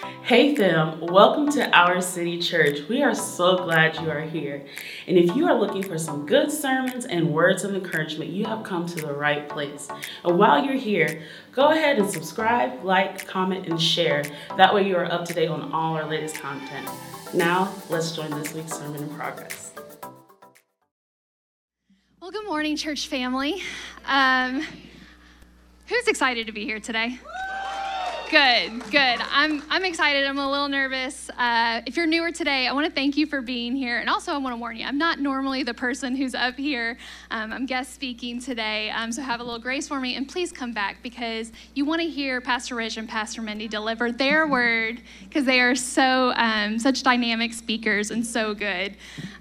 Hey fam, welcome to Our City Church. We are so glad you are here. And if you are looking for some good sermons and words of encouragement, you have come to the right place. And while you're here, go ahead and subscribe, like, comment, and share. That way you are up to date on all our latest content. Now, let's join this week's Sermon in Progress. Well, good morning, church family. Who's excited to be here today? Good. I'm excited. I'm a little nervous. If you're newer today, I want to thank you for being here. And also, I want to warn you, I'm not normally the person who's up here. I'm guest speaking today, so have a little grace for me. And please come back because you want to hear Pastor Rich and Pastor Mindy deliver their word because they are so such dynamic speakers and so good.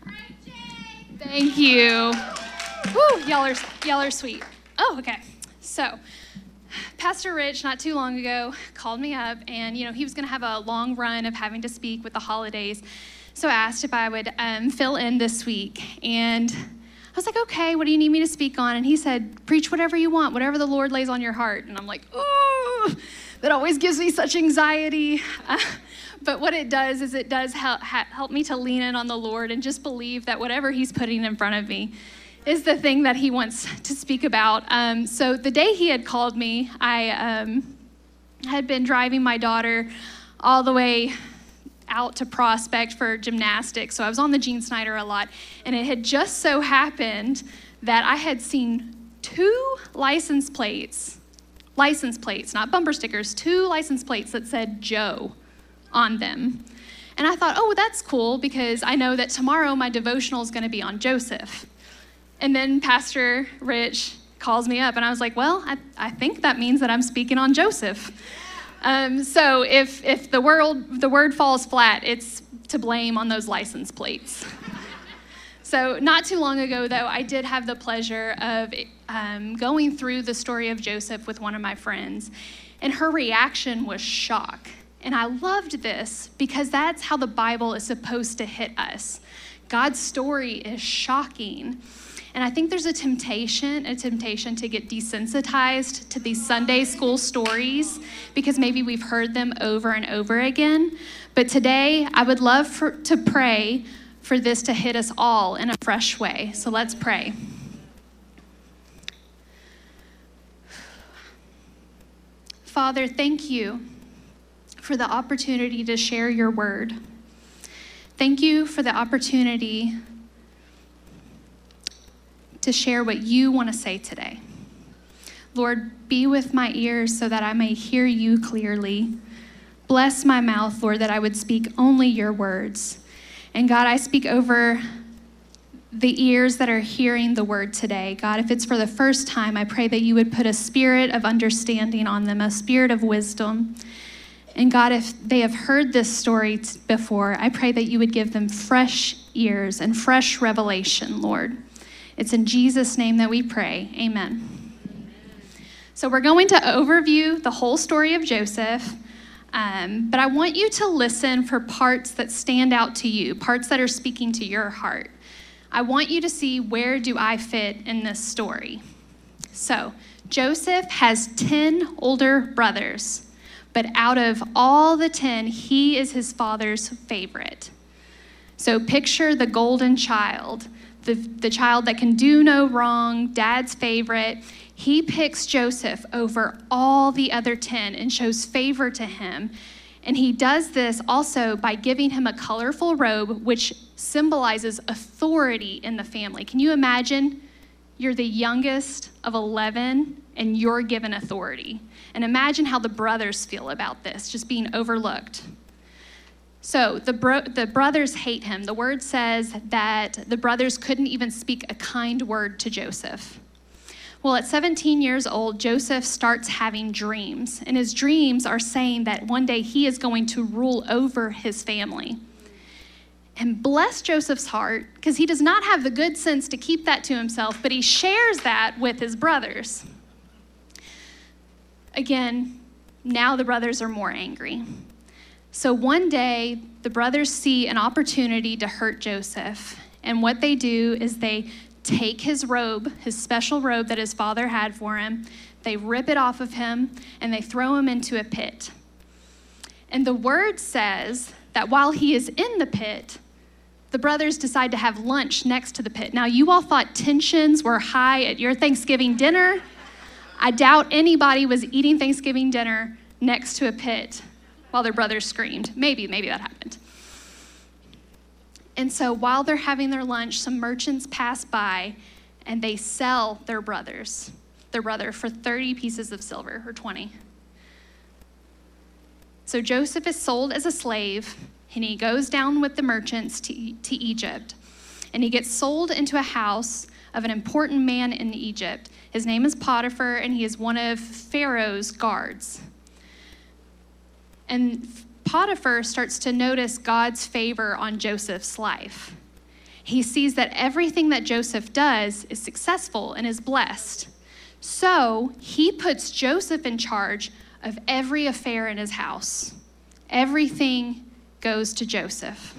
Thank you. Woo, y'all are sweet. Oh, okay. So, Pastor Rich, not too long ago, called me up, and he was going to have a long run of having to speak with the holidays. So I asked if I would fill in this week, and I was like, okay, what do you need me to speak on? And he said, preach whatever you want, whatever the Lord lays on your heart. And I'm like, ooh, that always gives me such anxiety. But what it does is it does help me to lean in on the Lord and just believe that whatever he's putting in front of me is the thing that he wants to speak about. So the day he had called me, I had been driving my daughter all the way out to Prospect for gymnastics. So I was on the Gene Snyder a lot. And it had just so happened that I had seen two license plates, not bumper stickers, two license plates that said Joe on them. And I thought, oh, that's cool because I know that tomorrow my devotional is going to be on Joseph. And then Pastor Rich calls me up, and I was like, well, I think that means that I'm speaking on Joseph. So if the word falls flat, it's to blame on those license plates. So not too long ago, though, I did have the pleasure of going through the story of Joseph with one of my friends, and her reaction was shock. And I loved this because that's how the Bible is supposed to hit us. God's story is shocking. And I think there's a temptation to get desensitized to these Sunday school stories because maybe we've heard them over and over again. But today, I would love to pray for this to hit us all in a fresh way. So let's pray. Father, thank you for the opportunity to share your word. Thank you for the opportunity to share what you want to say today. Lord, be with my ears so that I may hear you clearly. Bless my mouth, Lord, that I would speak only your words. And God, I speak over the ears that are hearing the word today. God, if it's for the first time, I pray that you would put a spirit of understanding on them, a spirit of wisdom. And God, if they have heard this story before, I pray that you would give them fresh ears and fresh revelation, Lord. It's in Jesus' name that we pray. Amen. So we're going to overview the whole story of Joseph, but I want you to listen for parts that stand out to you, parts that are speaking to your heart. I want you to see where do I fit in this story. So Joseph has 10 older brothers, but out of all the 10, he is his father's favorite. So picture the golden child. The child that can do no wrong, dad's favorite. He picks Joseph over all the other 10 and shows favor to him. And he does this also by giving him a colorful robe, which symbolizes authority in the family. Can you imagine? You're the youngest of 11 and you're given authority. And imagine how the brothers feel about this, just being overlooked. So the brothers hate him. The word says that the brothers couldn't even speak a kind word to Joseph. Well, at 17 years old, Joseph starts having dreams. And his dreams are saying that one day he is going to rule over his family. And bless Joseph's heart, because he does not have the good sense to keep that to himself, but he shares that with his brothers. Again, now the brothers are more angry. So one day, the brothers see an opportunity to hurt Joseph. And what they do is they take his robe, his special robe that his father had for him, they rip it off of him, and they throw him into a pit. And the word says that while he is in the pit, the brothers decide to have lunch next to the pit. Now, you all thought tensions were high at your Thanksgiving dinner. I doubt anybody was eating Thanksgiving dinner next to a pit while their brothers screamed. Maybe that happened. And so while they're having their lunch, some merchants pass by and they sell their brother for 30 pieces of silver, or 20. So Joseph is sold as a slave, and he goes down with the merchants to Egypt. And he gets sold into a house of an important man in Egypt. His name is Potiphar, and he is one of Pharaoh's guards. And Potiphar starts to notice God's favor on Joseph's life. He sees that everything that Joseph does is successful and is blessed. So he puts Joseph in charge of every affair in his house. Everything goes to Joseph.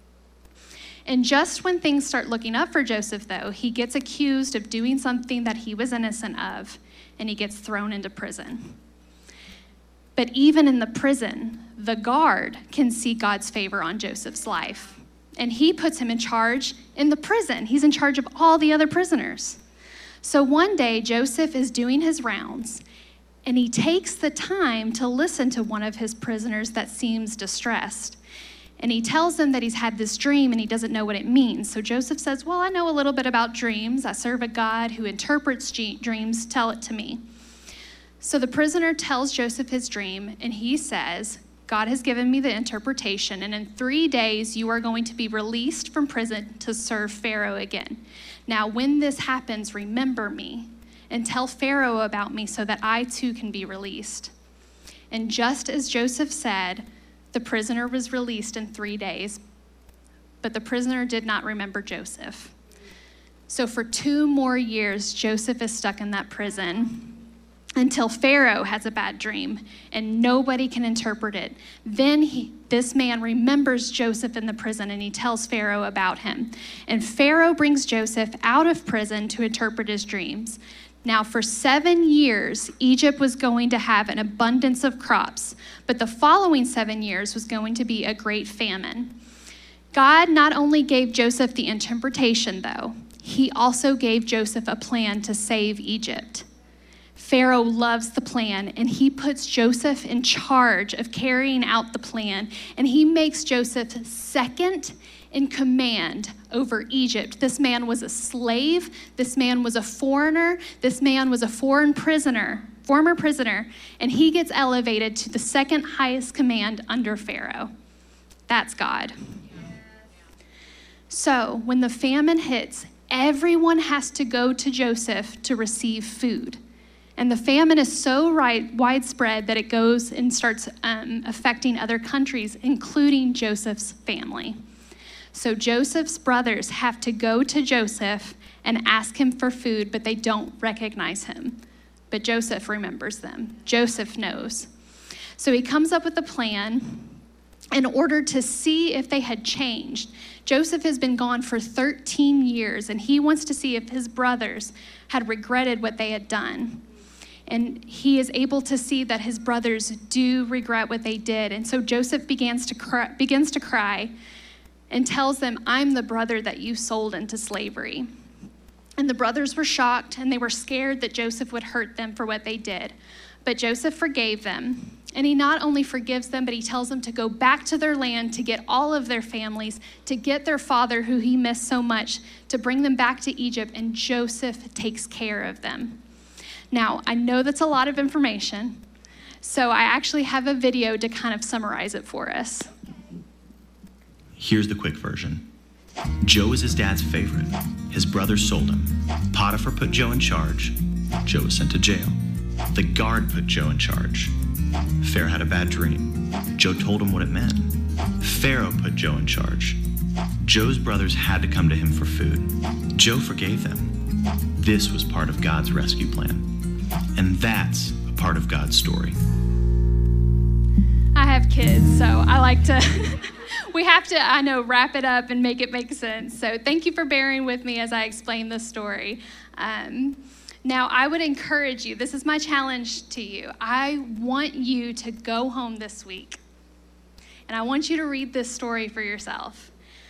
And just when things start looking up for Joseph, though, he gets accused of doing something that he was innocent of, and he gets thrown into prison. But even in the prison, the guard can see God's favor on Joseph's life. And he puts him in charge in the prison. He's in charge of all the other prisoners. So one day, Joseph is doing his rounds, and he takes the time to listen to one of his prisoners that seems distressed. And he tells them that he's had this dream and he doesn't know what it means. So Joseph says, well, I know a little bit about dreams. I serve a God who interprets dreams. Tell it to me. So the prisoner tells Joseph his dream, and he says, God has given me the interpretation, and in 3 days you are going to be released from prison to serve Pharaoh again. Now, when this happens, remember me and tell Pharaoh about me so that I too can be released. And just as Joseph said, the prisoner was released in 3 days, but the prisoner did not remember Joseph. So for 2 more years, Joseph is stuck in that prison until Pharaoh has a bad dream and nobody can interpret it. Then this man remembers Joseph in the prison and he tells Pharaoh about him. And Pharaoh brings Joseph out of prison to interpret his dreams. Now, for 7 years, Egypt was going to have an abundance of crops, but the following 7 years was going to be a great famine. God not only gave Joseph the interpretation, though, he also gave Joseph a plan to save Egypt. Pharaoh loves the plan, and he puts Joseph in charge of carrying out the plan, and he makes Joseph second in command over Egypt. This man was a slave. This man was a foreigner. This man was a former prisoner, and he gets elevated to the second highest command under Pharaoh. That's God. So when the famine hits, everyone has to go to Joseph to receive food. And the famine is so widespread that it goes and starts affecting other countries, including Joseph's family. So Joseph's brothers have to go to Joseph and ask him for food, but they don't recognize him. But Joseph remembers them. Joseph knows. So he comes up with a plan in order to see if they had changed. Joseph has been gone for 13 years, and he wants to see if his brothers had regretted what they had done. And he is able to see that his brothers do regret what they did. And so Joseph begins to cry and tells them, I'm the brother that you sold into slavery. And the brothers were shocked, and they were scared that Joseph would hurt them for what they did. But Joseph forgave them. And he not only forgives them, but he tells them to go back to their land, to get all of their families, to get their father, who he missed so much, to bring them back to Egypt. And Joseph takes care of them. Now, I know that's a lot of information, so I actually have a video to kind of summarize it for us. Here's the quick version. Joe is his dad's favorite. His brother sold him. Potiphar put Joe in charge. Joe was sent to jail. The guard put Joe in charge. Pharaoh had a bad dream. Joe told him what it meant. Pharaoh put Joe in charge. Joe's brothers had to come to him for food. Joe forgave them. This was part of God's rescue plan. And that's a part of God's story. I have kids, so I like to, we have to, wrap it up and make it make sense. So thank you for bearing with me as I explain the story. Now, I would encourage you, this is my challenge to you. I want you to go home this week And I want you to read this story for yourself.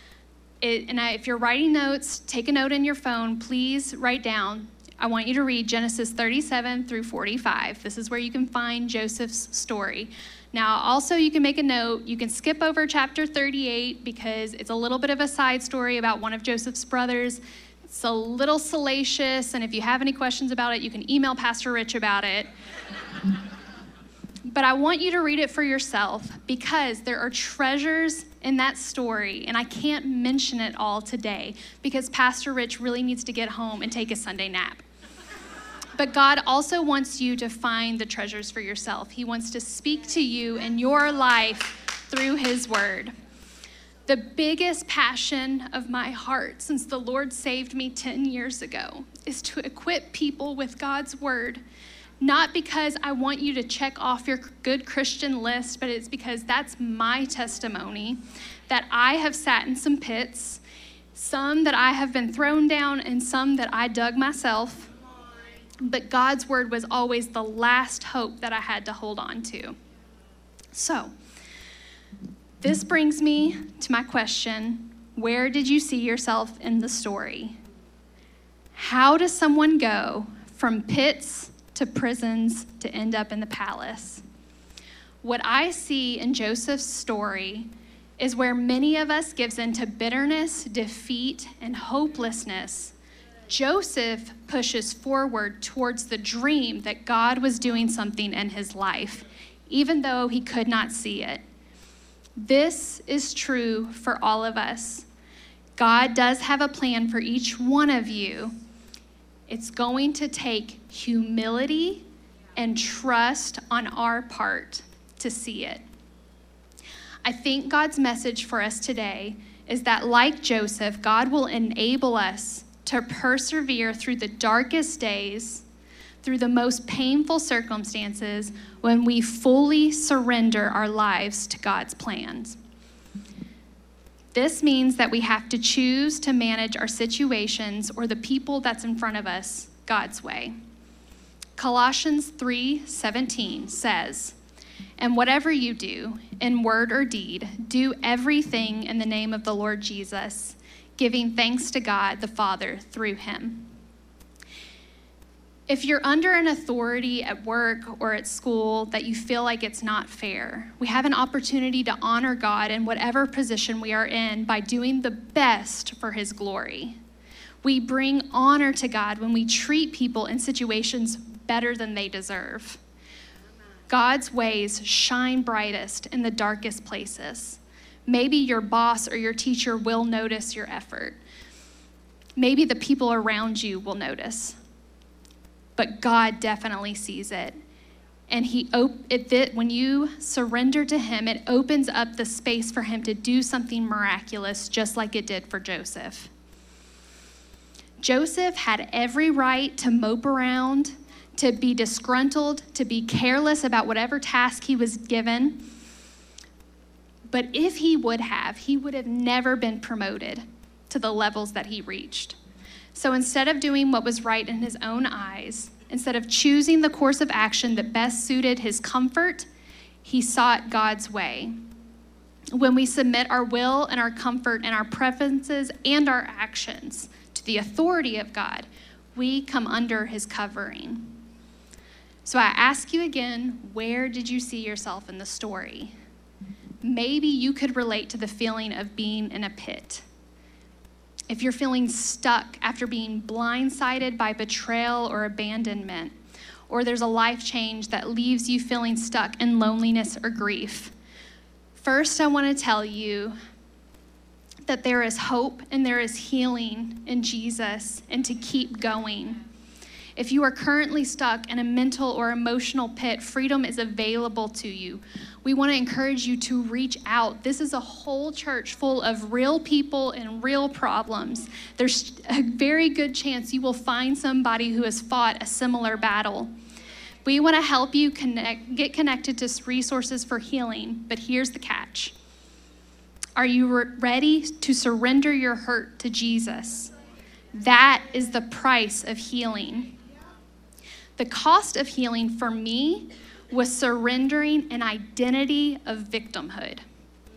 If you're writing notes, take a note in your phone. Please write down. I want you to read Genesis 37 through 45. This is where you can find Joseph's story. Now, also, you can make a note. You can skip over chapter 38 because it's a little bit of a side story about one of Joseph's brothers. It's a little salacious, and if you have any questions about it, you can email Pastor Rich about it. But I want you to read it for yourself because there are treasures in that story, and I can't mention it all today because Pastor Rich really needs to get home and take a Sunday nap. But God also wants you to find the treasures for yourself. He wants to speak to you in your life through his word. The biggest passion of my heart since the Lord saved me 10 years ago is to equip people with God's word. Not because I want you to check off your good Christian list, but it's because that's my testimony that I have sat in some pits, some that I have been thrown down and some that I dug myself. But God's word was always the last hope that I had to hold on to. So, this brings me to my question, where did you see yourself in the story? How does someone go from pits to prisons to end up in the palace? What I see in Joseph's story is where many of us gives into bitterness, defeat, and hopelessness. Joseph pushes forward towards the dream that God was doing something in his life, even though he could not see it. This is true for all of us. God does have a plan for each one of you. It's going to take humility and trust on our part to see it. I think God's message for us today is that, like Joseph, God will enable us to persevere through the darkest days, through the most painful circumstances, when we fully surrender our lives to God's plans. This means that we have to choose to manage our situations or the people that's in front of us God's way. Colossians 3:17 says, "And whatever you do, in word or deed, do everything in the name of the Lord Jesus, giving thanks to God the Father through him." If you're under an authority at work or at school that you feel like it's not fair, we have an opportunity to honor God in whatever position we are in by doing the best for his glory. We bring honor to God when we treat people in situations better than they deserve. God's ways shine brightest in the darkest places. Maybe your boss or your teacher will notice your effort. Maybe the people around you will notice. But God definitely sees it. And when you surrender to him, it opens up the space for him to do something miraculous, just like it did for Joseph. Joseph had every right to mope around, to be disgruntled, to be careless about whatever task he was given. But if he would have never been promoted to the levels that he reached. So instead of doing what was right in his own eyes, instead of choosing the course of action that best suited his comfort, he sought God's way. When we submit our will and our comfort and our preferences and our actions to the authority of God, we come under his covering. So I ask you again, where did you see yourself in the story? Maybe you could relate to the feeling of being in a pit. If you're feeling stuck after being blindsided by betrayal or abandonment, or there's a life change that leaves you feeling stuck in loneliness or grief, first I want to tell you that there is hope and there is healing in Jesus, and to keep going. If you are currently stuck in a mental or emotional pit, freedom is available to you. We want to encourage you to reach out. This is a whole church full of real people and real problems. There's a very good chance you will find somebody who has fought a similar battle. We want to help you get connected to resources for healing, but here's the catch. Are you ready to surrender your hurt to Jesus? That is the price of healing. The cost of healing for me was surrendering an identity of victimhood.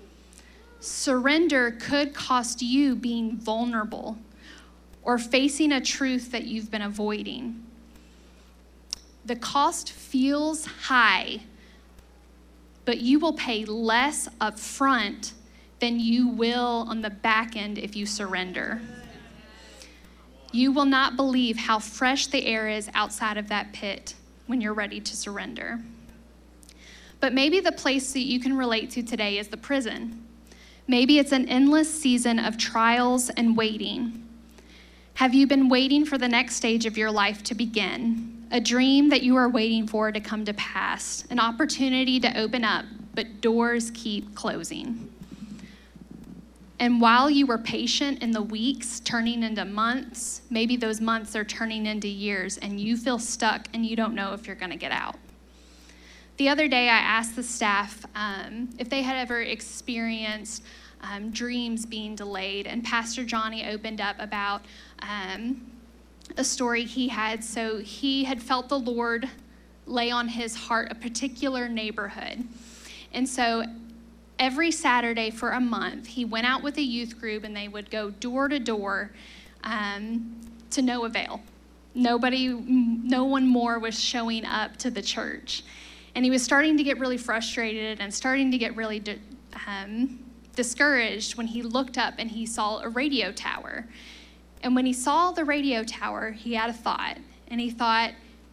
Surrender could cost you being vulnerable or facing a truth that you've been avoiding. The cost feels high, but you will pay less up front than you will on the back end if you surrender. You will not believe how fresh the air is outside of that pit when you're ready to surrender. But maybe the place that you can relate to today is the prison. Maybe it's an endless season of trials and waiting. Have you been waiting for the next stage of your life to begin? A dream that you are waiting for to come to pass, an opportunity to open up, but doors keep closing. And while you were patient in the weeks turning into months, maybe those months are turning into years and you feel stuck and you don't know if you're gonna get out. The other day I asked the staff if they had ever experienced dreams being delayed, and Pastor Johnny opened up about a story he had. So he had felt the Lord lay on his heart a particular neighborhood. And so every Saturday for a month, he went out with a youth group and they would go door to door to no avail. No one more was showing up to the church. And he was starting to get really frustrated and starting to get really discouraged when he looked up and he saw a radio tower. And when he saw the radio tower, he had a thought. And he thought,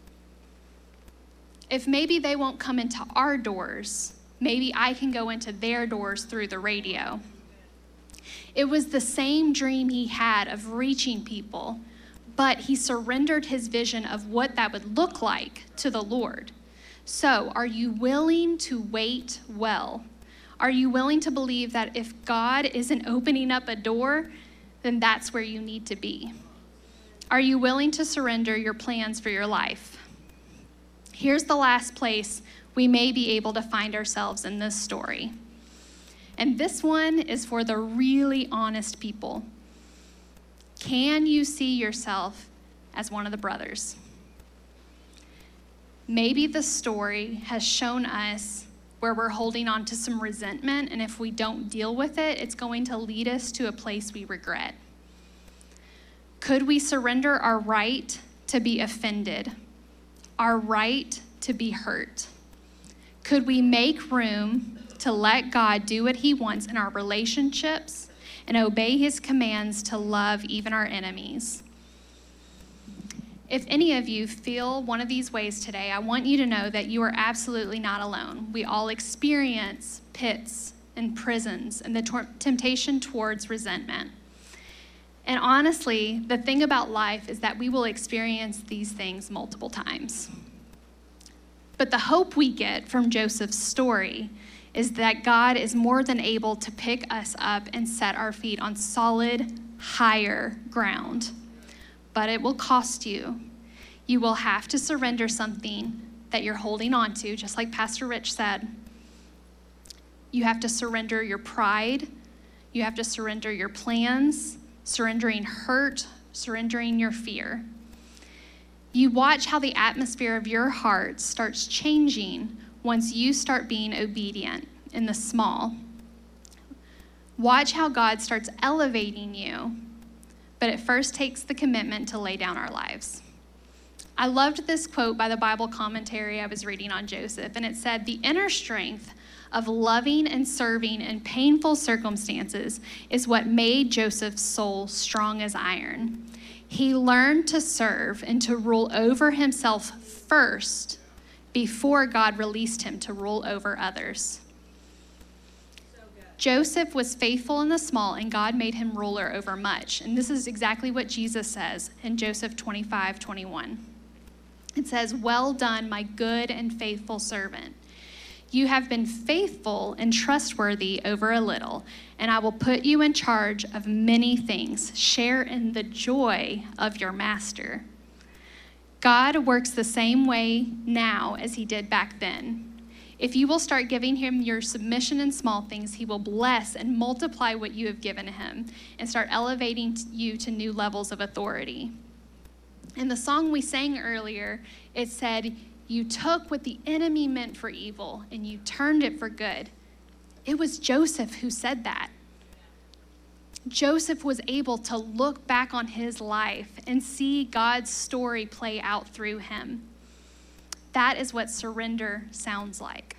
if maybe they won't come into our doors, maybe I can go into their doors through the radio. It was the same dream he had of reaching people, but he surrendered his vision of what that would look like to the Lord. So, are you willing to wait well? Are you willing to believe that if God isn't opening up a door, then that's where you need to be? Are you willing to surrender your plans for your life? Here's the last place we may be able to find ourselves in this story. And this one is for the really honest people. Can you see yourself as one of the brothers? Maybe the story has shown us where we're holding on to some resentment, and if we don't deal with it, it's going to lead us to a place we regret. Could we surrender our right to be offended, our right to be hurt? Could we make room to let God do what he wants in our relationships and obey his commands to love even our enemies? If any of you feel one of these ways today, I want you to know that you are absolutely not alone. We all experience pits and prisons and the temptation towards resentment. And honestly, the thing about life is that we will experience these things multiple times. But the hope we get from Joseph's story is that God is more than able to pick us up and set our feet on solid, higher ground. But it will cost you. You will have to surrender something that you're holding on to, just like Pastor Rich said. You have to surrender your pride. You have to surrender your plans, surrendering hurt, surrendering your fear. You watch how the atmosphere of your heart starts changing once you start being obedient in the small. Watch how God starts elevating you, but it first takes the commitment to lay down our lives. I loved this quote by the Bible commentary I was reading on Joseph, and it said, "The inner strength of loving and serving in painful circumstances is what made Joseph's soul strong as iron. He learned to serve and to rule over himself first before God released him to rule over others." Joseph was faithful in the small, and God made him ruler over much. And this is exactly what Jesus says in Joseph 25:21. It says, "Well done, my good and faithful servant. You have been faithful and trustworthy over a little, and I will put you in charge of many things. Share in the joy of your master." God works the same way now as he did back then. If you will start giving him your submission in small things, he will bless and multiply what you have given him and start elevating you to new levels of authority. In the song we sang earlier, it said, "You took what the enemy meant for evil and you turned it for good." It was Joseph who said that. Joseph was able to look back on his life and see God's story play out through him. That is what surrender sounds like.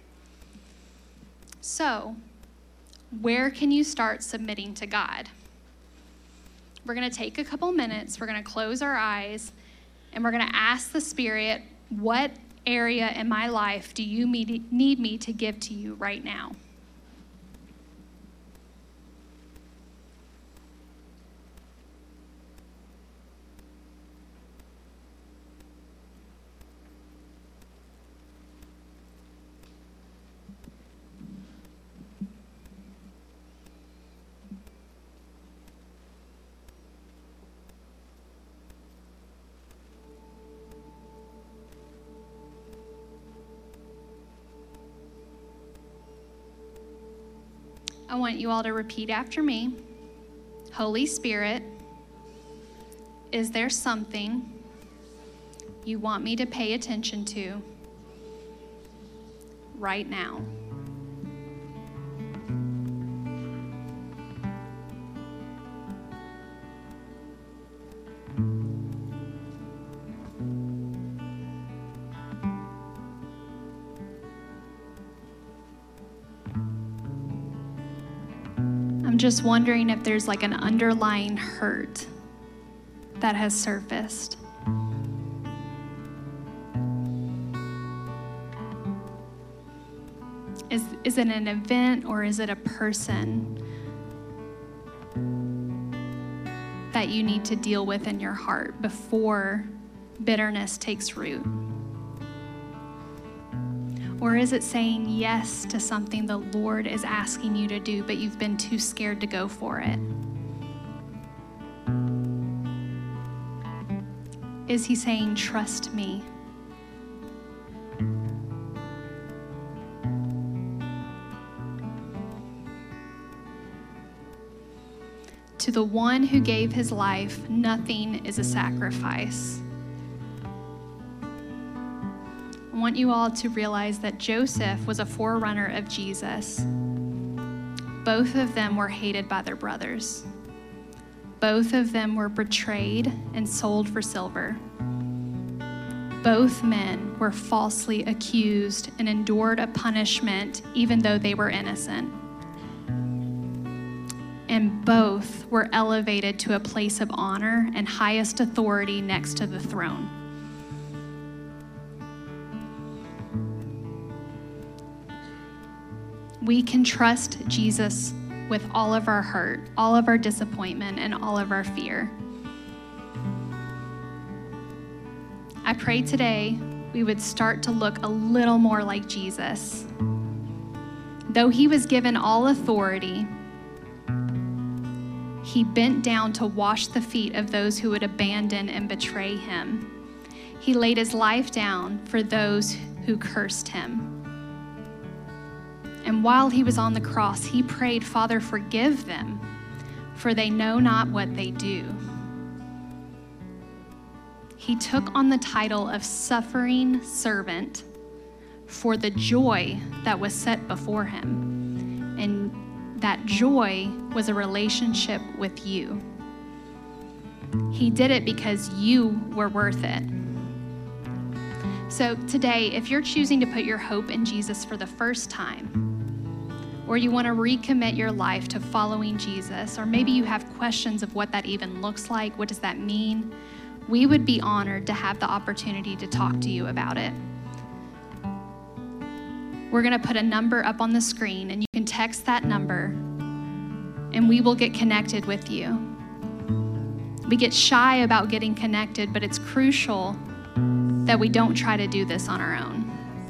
So, where can you start submitting to God? We're going to take a couple minutes. We're going to close our eyes, and we're going to ask the Spirit, what area in my life do you need me to give to you right now? I want you all to repeat after me. Holy Spirit, is there something you want me to pay attention to right now? I'm just wondering if there's like an underlying hurt that has surfaced. Is it an event or is it a person that you need to deal with in your heart before bitterness takes root? Or is it saying yes to something the Lord is asking you to do, but you've been too scared to go for it? Is he saying, trust me? To the one who gave his life, nothing is a sacrifice. I want you all to realize that Joseph was a forerunner of Jesus. Both of them were hated by their brothers. Both of them were betrayed and sold for silver. Both men were falsely accused and endured a punishment even though they were innocent. And both were elevated to a place of honor and highest authority next to the throne. We can trust Jesus with all of our hurt, all of our disappointment, and all of our fear. I pray today we would start to look a little more like Jesus. Though he was given all authority, he bent down to wash the feet of those who would abandon and betray him. He laid his life down for those who cursed him. And while he was on the cross, he prayed, Father, forgive them, for they know not what they do. He took on the title of suffering servant for the joy that was set before him. And that joy was a relationship with you. He did it because you were worth it. So today, if you're choosing to put your hope in Jesus for the first time, or you want to recommit your life to following Jesus, or maybe you have questions of what that even looks like, what does that mean? We would be honored to have the opportunity to talk to you about it. We're going to put a number up on the screen, and you can text that number, and we will get connected with you. We get shy about getting connected, but it's crucial that we don't try to do this on our own.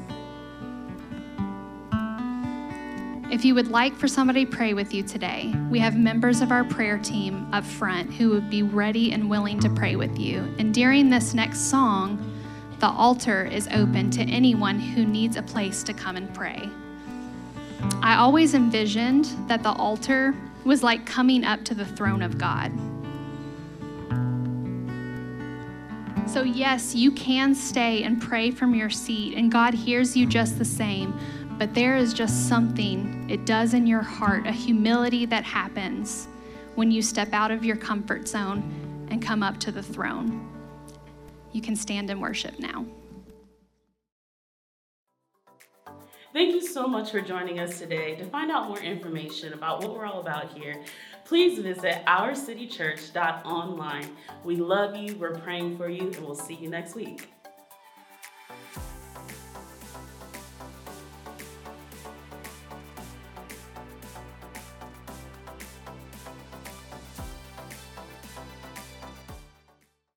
If you would like for somebody to pray with you today, we have members of our prayer team up front who would be ready and willing to pray with you. And during this next song, the altar is open to anyone who needs a place to come and pray. I always envisioned that the altar was like coming up to the throne of God. So yes, you can stay and pray from your seat, and God hears you just the same. But there is just something it does in your heart, a humility that happens when you step out of your comfort zone and come up to the throne. You can stand and worship now. Thank you so much for joining us today. To find out more information about what we're all about here, please visit ourcitychurch.online. We love you, we're praying for you, and we'll see you next week.